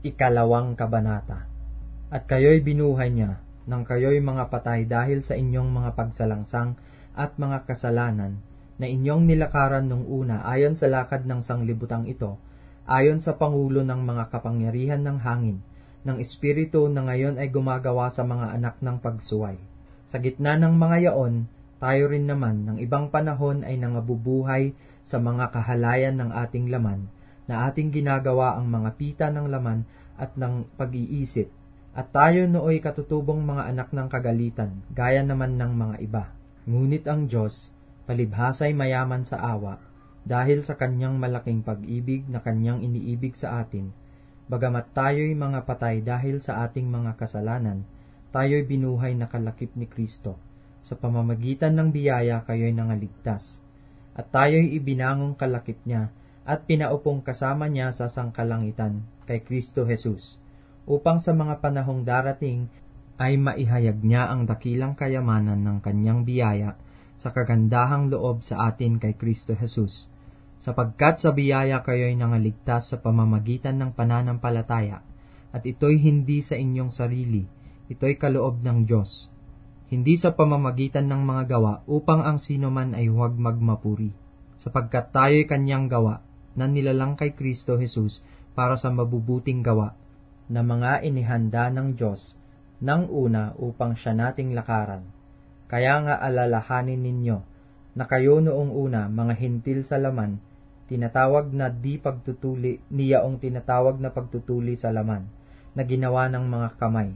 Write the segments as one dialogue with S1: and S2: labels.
S1: Ikalawang kabanata. At kayo'y binuhay niya, nang kayo'y mga patay dahil sa inyong mga pagsalangsang at mga kasalanan, na inyong nilakaran nung una ayon sa lakad ng sanglibutang ito, ayon sa pangulo ng mga kapangyarihan ng hangin, ng espiritu na ngayon ay gumagawa sa mga anak ng pagsuway. Sa gitna ng mga yaon, tayo rin naman ng ibang panahon ay nangabubuhay sa mga kahalayan ng ating laman, na ating ginagawa ang mga pita ng laman at ng pag-iisip, at tayo nooy katutubong mga anak ng kagalitan, gaya naman ng mga iba. Ngunit ang Diyos, palibhasa'y mayaman sa awa, dahil sa kanyang malaking pag-ibig na kanyang iniibig sa atin, bagamat tayo'y mga patay dahil sa ating mga kasalanan, tayo'y binuhay na kalakip ni Kristo. Sa pamamagitan ng biyaya kayo'y nangaligtas, at tayo'y ibinangong kalakip niya, at pinaupong kasama niya sa sangkalangitan kay Kristo Jesus, upang sa mga panahong darating ay maihayag niya ang dakilang kayamanan ng kanyang biyaya sa kagandahang loob sa atin kay Kristo Jesus, sapagkat sa biyaya kayo'y nangaligtas sa pamamagitan ng pananampalataya, at ito'y hindi sa inyong sarili, ito'y kaloob ng Diyos, hindi sa pamamagitan ng mga gawa upang ang sino man ay huwag magmapuri, sapagkat tayo'y kanyang gawa, na nilalang kay Kristo Jesus para sa mabubuting gawa, na mga inihanda ng Diyos nang una upang siya nating lakaran. Kaya nga alalahanin ninyo, na kayo noong una mga hintil sa laman, tinatawag na di pagtutuli, niyaong tinatawag na pagtutuli sa laman, na ginawa ng mga kamay,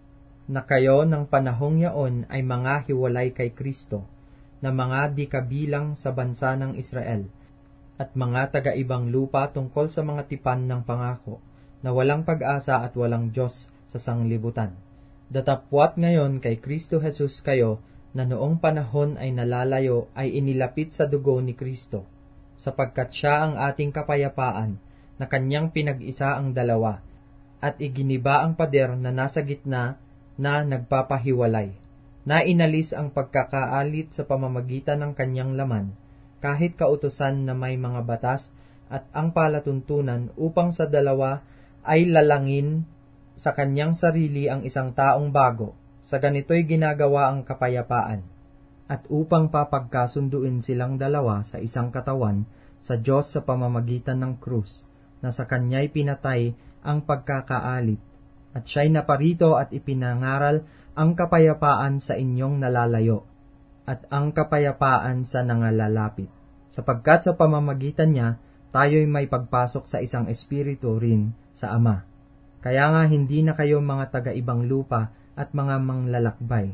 S1: na kayo ng panahong yaon ay mga hiwalay kay Kristo, na mga di kabilang sa bansa ng Israel, at mga taga-ibang lupa tungkol sa mga tipan ng pangako, na walang pag-asa at walang Diyos sa sanglibutan. Datapwat ngayon kay Kristo Jesus kayo, na noong panahon ay nalalayo ay inilapit sa dugo ni Kristo, sapagkat siya ang ating kapayapaan, na kanyang pinag-isa ang dalawa, at iginiba ang pader na nasa gitna na nagpapahiwalay, na inalis ang pagkakaalit sa pamamagitan ng kanyang laman, kahit kautusan na may mga batas at ang palatuntunan upang sa dalawa ay lalangin sa kanyang sarili ang isang taong bago, sa ganito'y ginagawa ang kapayapaan, at upang papagkasunduin silang dalawa sa isang katawan sa Diyos sa pamamagitan ng krus, na sa kanya'y pinatay ang pagkakaalit, at siya'y naparito at ipinangaral ang kapayapaan sa inyong nalalayo, at ang kapayapaan sa nangalalapit, sapagkat sa pamamagitan niya, tayo'y may pagpasok sa isang espiritu rin sa Ama. Kaya nga hindi na kayo mga taga-ibang lupa at mga manglalakbay,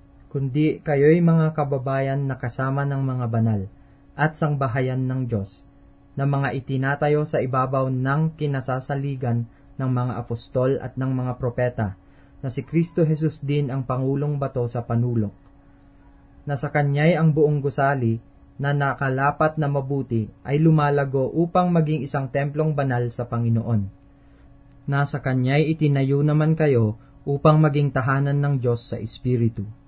S1: kundi kayo'y mga kababayan na kasama ng mga banal at sangbahayan ng Diyos, na mga itinatayo sa ibabaw ng kinasasaligan ng mga apostol at ng mga propeta, na si Kristo Jesus din ang pangulong bato sa panulok, na sa kanya'y ang buong gusali na nakalapat na mabuti ay lumalago upang maging isang templong banal sa Panginoon, na sa kanya'y itinayo naman kayo upang maging tahanan ng Diyos sa Espiritu.